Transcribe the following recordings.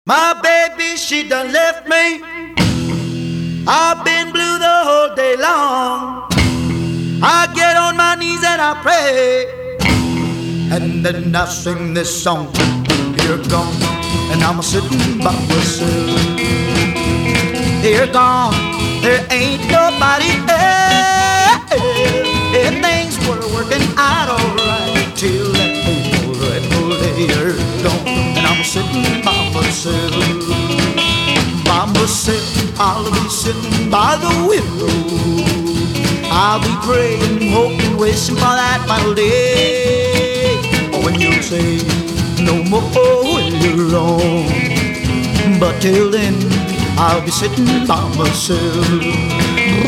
My baby, she done left me. I've been blue the whole day long. I get on my knees and I pray, and then I sing this song. You're gone, and I'm sitting by myself. You're gone, there ain't nobody else. If things were working out alright till that whole day you're gone, and I'm sitting by myself. By myself, I'll be sitting by the window. I'll be praying, hoping, wishing for that final day. Oh, when you say no more when you're wrong. But till then, I'll be sitting by myself.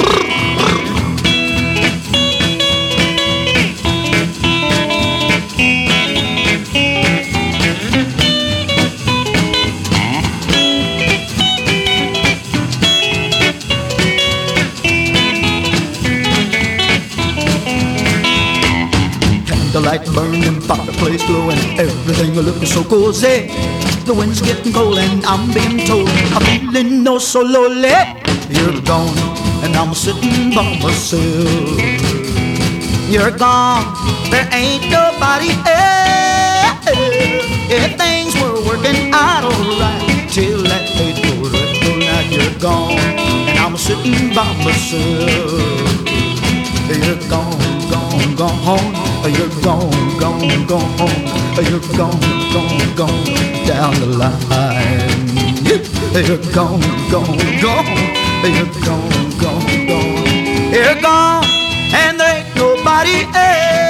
The light burning, fireplace glowing, everything looking so cozy. The wind's getting cold and I'm being told I'm feeling oh so lonely. You're gone and I'm sitting by myself. You're gone, there ain't nobody else. If things were working out alright till that fateful night, you're gone and I'm sitting by myself. You're gone, gone, gone home. You're gone, gone, gone home. You're gone, gone, gone down the line. You're gone, gone, gone. You're gone, gone, gone. You're gone, and there ain't nobody else.